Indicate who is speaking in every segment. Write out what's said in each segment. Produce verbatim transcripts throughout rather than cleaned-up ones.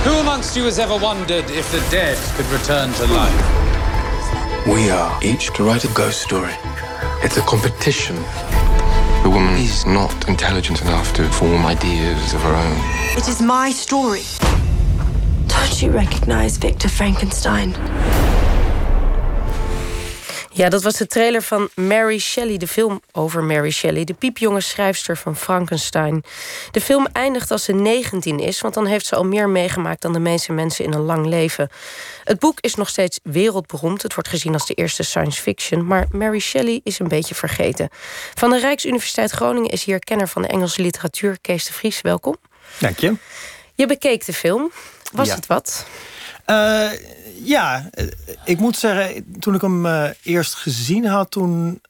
Speaker 1: Who amongst you has ever wondered if the dead could return to life?
Speaker 2: We are each to write a ghost story. It's a competition. The woman is not intelligent enough to form ideas of her own.
Speaker 3: It is my story. Don't you recognize Victor Frankenstein?
Speaker 4: Ja, dat was de trailer van Mary Shelley, de film over Mary Shelley, de piepjonge schrijfster van Frankenstein. De film eindigt als ze negentien is, want dan heeft ze al meer meegemaakt dan de meeste mensen in een lang leven. Het boek is nog steeds wereldberoemd. Het wordt gezien als de eerste science fiction, maar Mary Shelley is een beetje vergeten. Van de Rijksuniversiteit Groningen is hier kenner van de Engelse literatuur, Kees de Vries. Welkom.
Speaker 5: Dank je.
Speaker 4: Je bekeek de film. Was
Speaker 5: ja.
Speaker 4: het wat?
Speaker 5: Uh, ja, ik moet zeggen, toen ik hem uh, eerst gezien had, toen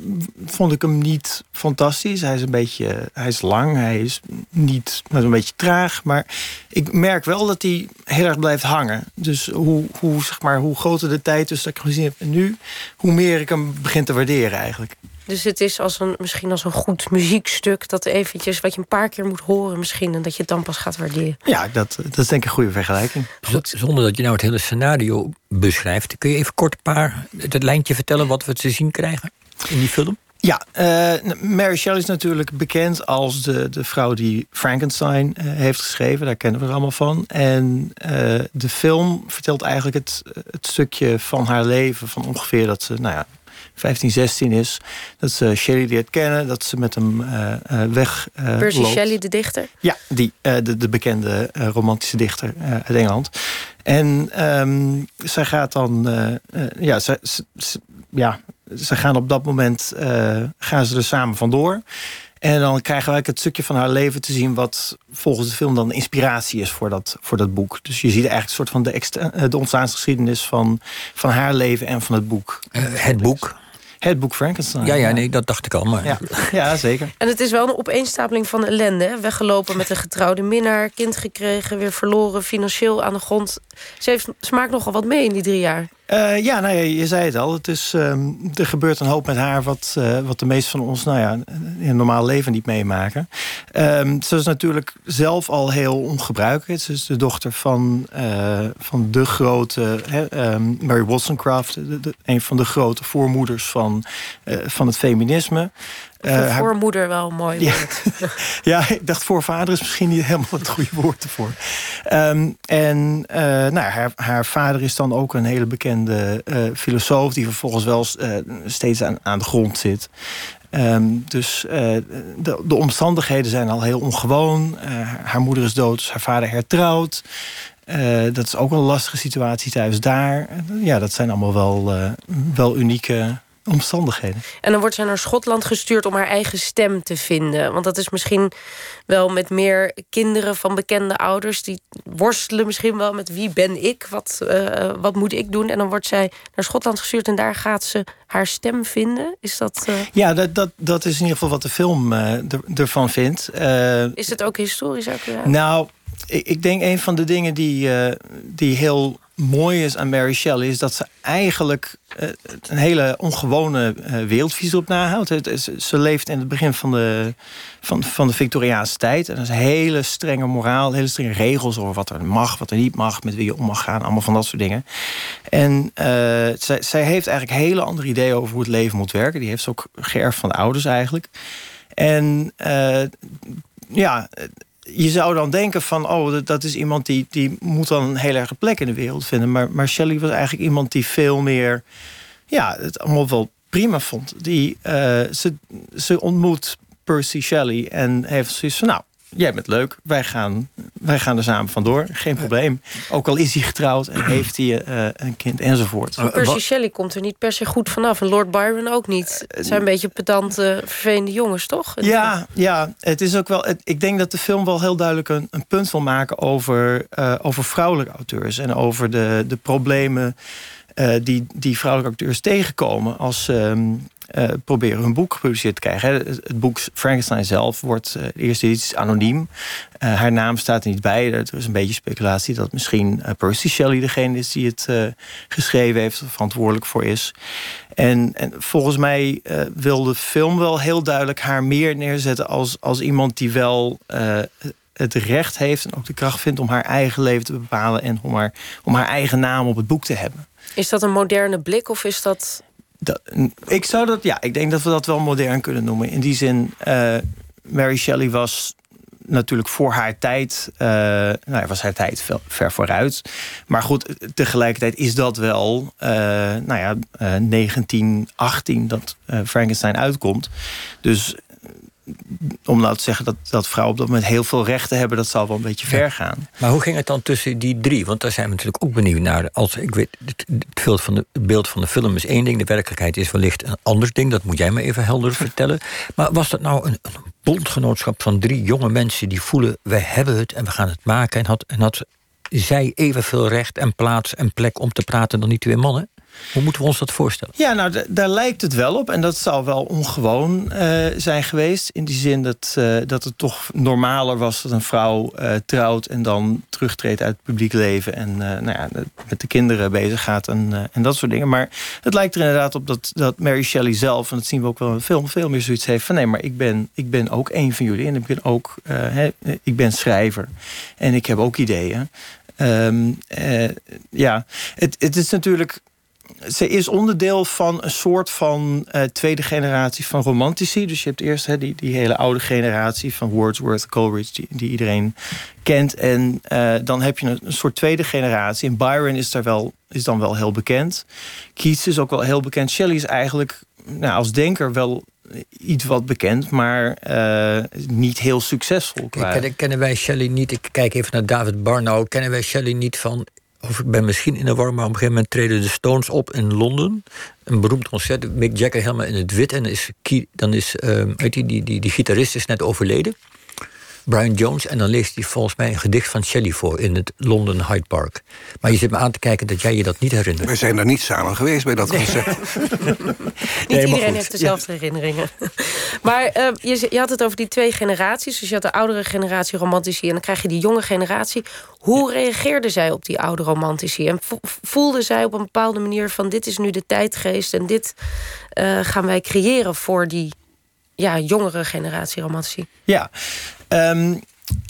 Speaker 5: vond ik hem niet fantastisch. Hij is een beetje, hij is lang, hij is niet, hij is een beetje traag, maar ik merk wel dat hij heel erg blijft hangen. Dus hoe, hoe, zeg maar, hoe groter de tijd dus dat ik hem gezien heb en nu, hoe meer ik hem begin te waarderen eigenlijk.
Speaker 4: Dus het is als een, misschien als een goed muziekstuk dat eventjes wat je een paar keer moet horen misschien en dat je het dan pas gaat waarderen.
Speaker 5: Ja, dat, dat is denk ik een goede vergelijking.
Speaker 6: Z- zonder dat je nou het hele scenario beschrijft, kun je even kort een paar het lijntje vertellen wat we te zien krijgen in die film?
Speaker 5: Ja, uh, Mary Shelley is natuurlijk bekend als de, de vrouw die Frankenstein uh, heeft geschreven. Daar kennen we er allemaal van. En uh, de film vertelt eigenlijk het, het stukje van haar leven, van ongeveer dat ze, nou ja, vijftien, zestien is. Dat ze Shelley leert kennen, dat ze met hem uh, uh, weg uh,
Speaker 4: Percy
Speaker 5: loopt.
Speaker 4: Shelley, de dichter?
Speaker 5: Ja, die, uh, de, de bekende uh, romantische dichter uh, uit Engeland. En um, zij gaat dan, uh, uh, ja, ze, ze, ze, ja, ze gaan op dat moment uh, gaan ze er samen vandoor. En dan krijgen we eigenlijk het stukje van haar leven te zien wat volgens de film dan de inspiratie is voor dat, voor dat boek. Dus je ziet eigenlijk een soort van de, extra, de ontstaansgeschiedenis van, van haar leven en van het boek.
Speaker 6: Uh, het boek?
Speaker 5: Het boek Frankenstein.
Speaker 6: Ja, ja, nee, dat dacht ik al. Maar...
Speaker 5: Ja, ja, zeker.
Speaker 4: En het is wel een opeenstapeling van ellende. Hè? Weggelopen met een getrouwde minnaar, kind gekregen, weer verloren, financieel aan de grond. Ze, heeft, ze maakt nogal wat mee in die drie jaar.
Speaker 5: Uh, ja, nou ja, je zei het al. Het is, um, er gebeurt een hoop met haar wat, uh, wat de meesten van ons nou ja, in een normaal leven niet meemaken. Um, ze is natuurlijk zelf al heel ongebruikelijk. Ze is de dochter van, uh, van de grote he, um, Mary Wollstonecraft, de, de, een van de grote voormoeders van, uh, van het feminisme.
Speaker 4: Voor uh, voormoeder wel een mooi woord.
Speaker 5: Ja, ja, ik dacht voorvader is misschien niet helemaal het goede woord ervoor. Um, en uh, nou, haar, haar vader is dan ook een hele bekende uh, filosoof die vervolgens wel uh, steeds aan, aan de grond zit. Um, dus uh, de, de omstandigheden zijn al heel ongewoon. Uh, haar moeder is dood, dus haar vader hertrouwt. Uh, dat is ook een lastige situatie thuis daar. Ja, dat zijn allemaal wel, uh, wel unieke omstandigheden.
Speaker 4: En dan wordt zij naar Schotland gestuurd om haar eigen stem te vinden. Want dat is misschien wel met meer kinderen van bekende ouders. Die worstelen misschien wel met wie ben ik? Wat, uh, wat moet ik doen? En dan wordt zij naar Schotland gestuurd en daar gaat ze haar stem vinden. Is dat... Uh...
Speaker 5: Ja, dat, dat, dat is in ieder geval wat de film uh, er, ervan vindt. Uh,
Speaker 4: is het ook historisch accuraat?
Speaker 5: Nou, ik, ik denk een van de dingen die, uh, die heel mooi is aan Mary Shelley is dat ze eigenlijk uh, een hele ongewone uh, wereldvisie op nahoudt. Ze, ze leeft in het begin van de, van, van de Victoriaanse tijd. En er is een hele strenge moraal, hele strenge regels over wat er mag, wat er niet mag, met wie je om mag gaan, allemaal van dat soort dingen. En uh, zij, zij heeft eigenlijk hele andere ideeën over hoe het leven moet werken. Die heeft ze ook geërfd van de ouders eigenlijk. En uh, ja, je zou dan denken van, oh, dat is iemand die, die moet dan een heel erge plek in de wereld vinden. Maar, maar Shelley was eigenlijk iemand die veel meer, ja, het allemaal wel prima vond. Die, uh, ze, ze ontmoet Percy Shelley en heeft zoiets van, nou, jij bent leuk, wij gaan, wij gaan er samen vandoor, geen probleem. Ook al is hij getrouwd en heeft hij uh, een kind enzovoort.
Speaker 4: Maar Percy Shelley komt er niet per se goed vanaf en Lord Byron ook niet. Het zijn een beetje pedante, vervelende jongens, toch?
Speaker 5: Ja, ja, het is ook wel. Het, ik denk dat de film wel heel duidelijk een, een punt wil maken over, uh, over vrouwelijke auteurs en over de, de problemen uh, die, die vrouwelijke auteurs tegenkomen als um, Uh, proberen hun boek gepubliceerd te krijgen. Het boek Frankenstein zelf wordt uh, de eerste editie anoniem. Uh, haar naam staat er niet bij. Er is een beetje speculatie dat misschien uh, Percy Shelley degene is die het uh, geschreven heeft, of verantwoordelijk voor is. En, en volgens mij uh, wil de film wel heel duidelijk haar meer neerzetten als, als iemand die wel uh, het recht heeft en ook de kracht vindt om haar eigen leven te bepalen en om haar, om haar eigen naam op het boek te hebben.
Speaker 4: Is dat een moderne blik of is dat...
Speaker 5: dat ik zou dat, ja, ik denk dat we dat wel modern kunnen noemen. In die zin, uh, Mary Shelley was natuurlijk voor haar tijd, uh, nou, was haar tijd ver, ver vooruit. Maar goed, tegelijkertijd is dat wel, uh, nou ja, uh, negentien achttien dat uh, Frankenstein uitkomt. Dus om nou te zeggen dat, dat vrouwen op dat moment heel veel rechten hebben, dat zal wel een beetje ver gaan.
Speaker 6: Maar hoe ging het dan tussen die drie? Want daar zijn we natuurlijk ook benieuwd naar. Als, ik weet, het, het, beeld van de, het beeld van de film is één ding, de werkelijkheid is wellicht een ander ding. Dat moet jij me even helder vertellen. Maar was dat nou een, een bondgenootschap van drie jonge mensen die voelen, wij hebben het en we gaan het maken, en had, en had zij evenveel recht en plaats en plek om te praten dan die twee mannen? Hoe moeten we ons dat voorstellen?
Speaker 5: Ja, nou, d- daar lijkt het wel op. En dat zou wel ongewoon uh, zijn geweest. In die zin dat, uh, dat het toch normaler was dat een vrouw uh, trouwt en dan terugtreedt uit het publiek leven en uh, nou ja, met de kinderen bezig gaat en, uh, en dat soort dingen. Maar het lijkt er inderdaad op dat, dat Mary Shelley zelf, en dat zien we ook wel in de film, veel meer zoiets heeft van nee, maar ik ben, ik ben ook een van jullie. En ik ben ook, uh, he, ik ben schrijver. En ik heb ook ideeën. Um, uh, ja, het, het is natuurlijk. Ze is onderdeel van een soort van uh, tweede generatie van romantici. Dus je hebt eerst he, die, die hele oude generatie van Wordsworth, Coleridge, die, die iedereen kent. En uh, dan heb je een, een soort tweede generatie. En Byron is, daar wel, is dan wel heel bekend. Keats is ook wel heel bekend. Shelley is eigenlijk nou, als denker wel iets wat bekend, maar uh, niet heel succesvol.
Speaker 6: Kennen, kennen wij Shelley niet, ik kijk even naar David Barnow, kennen wij Shelley niet van, of ik ben misschien in de war, maar op een gegeven moment treden de Stones op in Londen. Een beroemd concert, Mick Jagger helemaal in het wit. En dan is, dan is uh, weet je, die, die, die gitarist is net overleden, Brian Jones. En dan leest hij volgens mij een gedicht van Shelley voor in het London Hyde Park. Maar je zit me aan te kijken dat jij je dat niet herinnert.
Speaker 7: Wij zijn daar niet samen geweest bij dat concert.
Speaker 4: Nee. Niet iedereen heeft dezelfde ja. herinneringen. Maar uh, je, je had het over die twee generaties. Dus je had de oudere generatie romantici en dan krijg je die jonge generatie. Hoe reageerden zij op die oude romantici? En voelden zij op een bepaalde manier van dit is nu de tijdgeest en dit uh, gaan wij creëren voor die ja, jongere generatie romantici?
Speaker 5: Ja, um,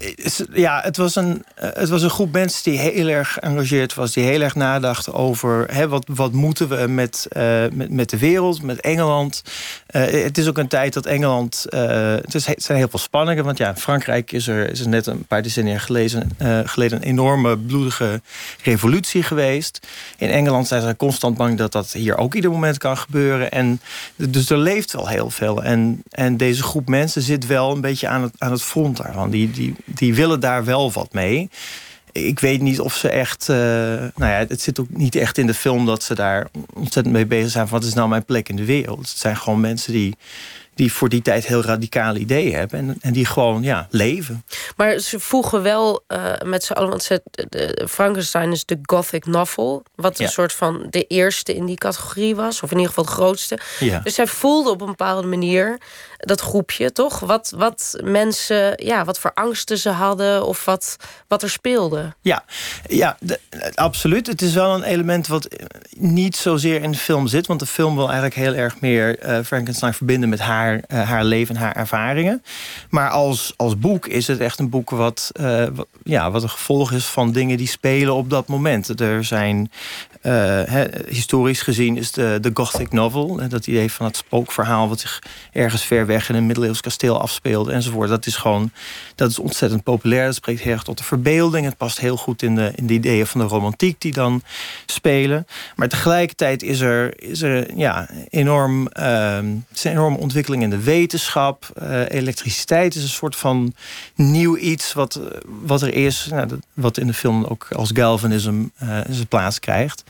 Speaker 5: ja het, was een, het was een groep mensen die heel erg geëngageerd was, die heel erg nadacht over hè, wat, wat moeten we met, uh, met, met de wereld, met Engeland. Uh, het is ook een tijd dat Engeland, uh, het, is, het zijn heel veel spanningen, want ja, in Frankrijk is er, is er net een paar decennia geleden, uh, geleden een enorme bloedige revolutie geweest. In Engeland zijn ze constant bang dat dat hier ook ieder moment kan gebeuren. En dus er leeft wel heel veel. En, en deze groep mensen zit wel een beetje aan het, aan het front daarvan. Die, die, die willen daar wel wat mee. Ik weet niet of ze echt... Uh, nou ja, het zit ook niet echt in de film dat ze daar ontzettend mee bezig zijn. Van wat is nou mijn plek in de wereld? Het zijn gewoon mensen die, die voor die tijd heel radicale ideeën hebben. En, en die gewoon, ja, leven.
Speaker 4: Maar ze voegen wel uh, met z'n allen... Want ze, de, Frankenstein is de gothic novel. Wat een ja. soort van de eerste in die categorie was. Of in ieder geval de grootste. Ja. Dus zij voelden op een bepaalde manier dat groepje, toch? Wat, wat mensen, ja, wat voor angsten ze hadden of wat, wat er speelde.
Speaker 5: Ja, ja de, absoluut. Het is wel een element wat niet zozeer in de film zit. Want de film wil eigenlijk heel erg meer uh, Frankenstein verbinden met haar, uh, haar leven en haar ervaringen. Maar als, als boek is het echt een boek wat, uh, wat, ja, wat een gevolg is van dingen die spelen op dat moment. Er zijn Uh, he, historisch gezien is de, de gothic novel, dat idee van het spookverhaal wat zich ergens ver weg in een middeleeuws kasteel afspeelde enzovoort. Dat is gewoon, dat is ontzettend populair. Dat spreekt heel erg tot de verbeelding. Het past heel goed in de, in de ideeën van de romantiek die dan spelen. Maar tegelijkertijd is er, is er ja, enorm, uh, is een enorme ontwikkeling in de wetenschap. Uh, elektriciteit is een soort van nieuw iets wat, wat er is, nou, dat, wat in de film ook als galvanism uh, zijn plaats krijgt.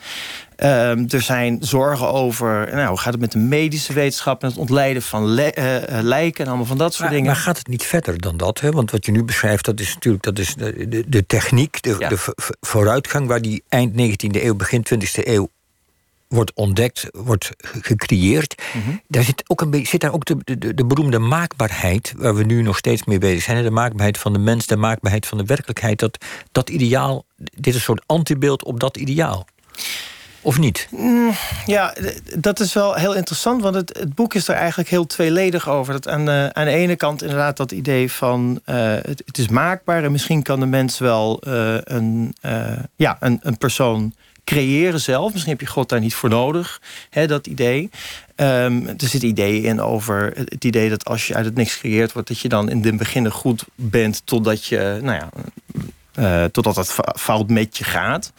Speaker 5: Um, er zijn zorgen over, nou, hoe gaat het met de medische wetenschap en het ontlijden van le- uh, lijken en allemaal van dat soort
Speaker 6: maar,
Speaker 5: dingen.
Speaker 6: Maar gaat het niet verder dan dat? Hè? Want wat je nu beschrijft, dat is natuurlijk dat is de, de, de techniek, de, ja. de v- vooruitgang waar die eind negentiende eeuw, begin twintigste eeuw wordt ontdekt, wordt gecreëerd. Mm-hmm. Daar zit, ook een beetje, zit daar ook de, de, de beroemde maakbaarheid, waar we nu nog steeds mee bezig zijn. De maakbaarheid van de mens, de maakbaarheid van de werkelijkheid. Dat, dat ideaal, dit is een soort antibeeld op dat ideaal. Of niet?
Speaker 5: Mm, ja, dat is wel heel interessant, want het, het boek is er eigenlijk heel tweeledig over. Dat aan, de, aan de ene kant inderdaad dat idee van uh, het, het is maakbaar en misschien kan de mens wel uh, een, uh, ja, een, een persoon creëren zelf. Misschien heb je God daar niet voor nodig, hè, dat idee. Um, er zit ideeën in over het idee dat als je uit het niks gecreëerd wordt, dat je dan in het begin goed bent totdat je, nou ja, uh, totdat het fout met je gaat.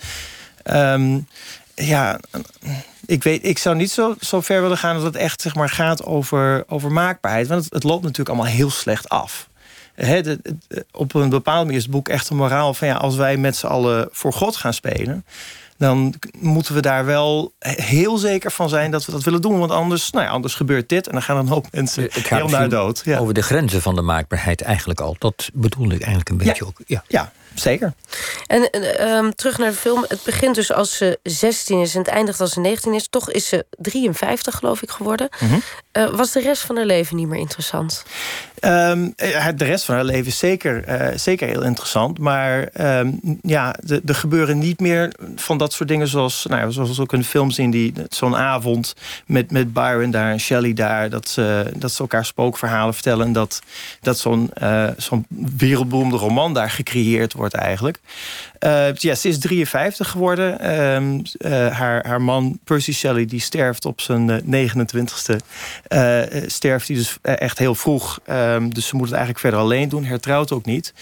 Speaker 5: Um, ja, ik weet, ik zou niet zo, zo ver willen gaan dat het echt zeg maar gaat over, over maakbaarheid, want het, het loopt natuurlijk allemaal heel slecht af. He, de, de, op een bepaalde manier is het boek echt een moraal van ja, als wij met z'n allen voor God gaan spelen, dan moeten we daar wel heel zeker van zijn dat we dat willen doen. Want anders, nou ja, anders gebeurt dit en dan gaan een hoop mensen
Speaker 6: het gaat
Speaker 5: heel naar dood. Ja.
Speaker 6: Over de grenzen van de maakbaarheid eigenlijk al. Dat bedoelde ik eigenlijk een beetje
Speaker 5: ja.
Speaker 6: ook. Ja.
Speaker 5: ja, zeker.
Speaker 4: En uh, um, terug naar de film. Het begint dus als ze zestien is en het eindigt als ze negentien is. Toch is ze drieënvijftig, geloof ik, geworden. Mm-hmm. Uh, was de rest van haar leven niet meer interessant?
Speaker 5: Um, de rest van haar leven is zeker, uh, zeker heel interessant. Maar um, ja, er gebeuren niet meer van dat soort dingen zoals, nou ja, zoals we ook in de film zien, die zo'n avond met, met Byron daar en Shelley daar, dat ze, dat ze elkaar spookverhalen vertellen en dat, dat zo'n, uh, zo'n wereldberoemde roman daar gecreëerd wordt eigenlijk. Uh, ja, ze is drieënvijftig geworden. Um, uh, haar, haar man Percy Shelley die sterft op zijn uh, negenentwintigste. Uh, sterft hij dus echt heel vroeg. Um, dus ze moet het eigenlijk verder alleen doen. Hertrouwt ook niet.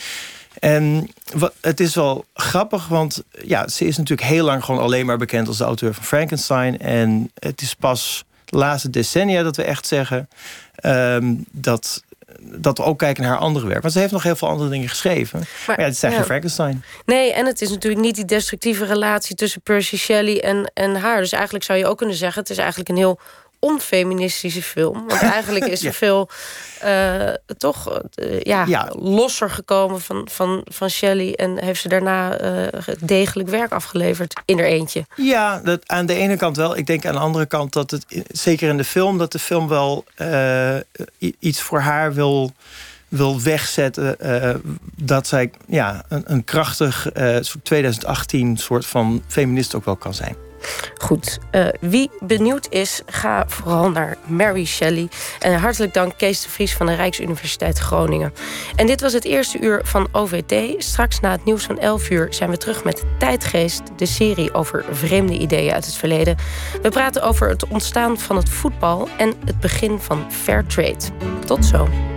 Speaker 5: En wat, het is wel grappig, want ja, ze is natuurlijk heel lang gewoon alleen maar bekend als de auteur van Frankenstein. En het is pas de laatste decennia dat we echt zeggen um, dat, dat we ook kijken naar haar andere werk. Want ze heeft nog heel veel andere dingen geschreven. Maar, maar ja, het is eigenlijk ja. Frankenstein.
Speaker 4: Nee, en het is natuurlijk niet die destructieve relatie tussen Percy Shelley en, en haar. Dus eigenlijk zou je ook kunnen zeggen, het is eigenlijk een heel onfeministische film. Want eigenlijk is er ja. veel uh, toch uh, ja, ja. losser gekomen van, van, van Shelley en heeft ze daarna uh, degelijk werk afgeleverd in haar eentje.
Speaker 5: Ja, dat, aan de ene kant wel. Ik denk aan de andere kant dat het, zeker in de film, dat de film wel uh, iets voor haar wil, wil wegzetten. Uh, dat zij ja, een, een krachtig uh, soort twintig achttien soort van feminist ook wel kan zijn.
Speaker 4: Goed, uh, wie benieuwd is, ga vooral naar Mary Shelley. En hartelijk dank Kees de Vries van de Rijksuniversiteit Groningen. En dit was het eerste uur van O V T. Straks na het nieuws van elf uur zijn we terug met Tijdgeest, de serie over vreemde ideeën uit het verleden. We praten over het ontstaan van het voetbal en het begin van Fair Trade. Tot zo.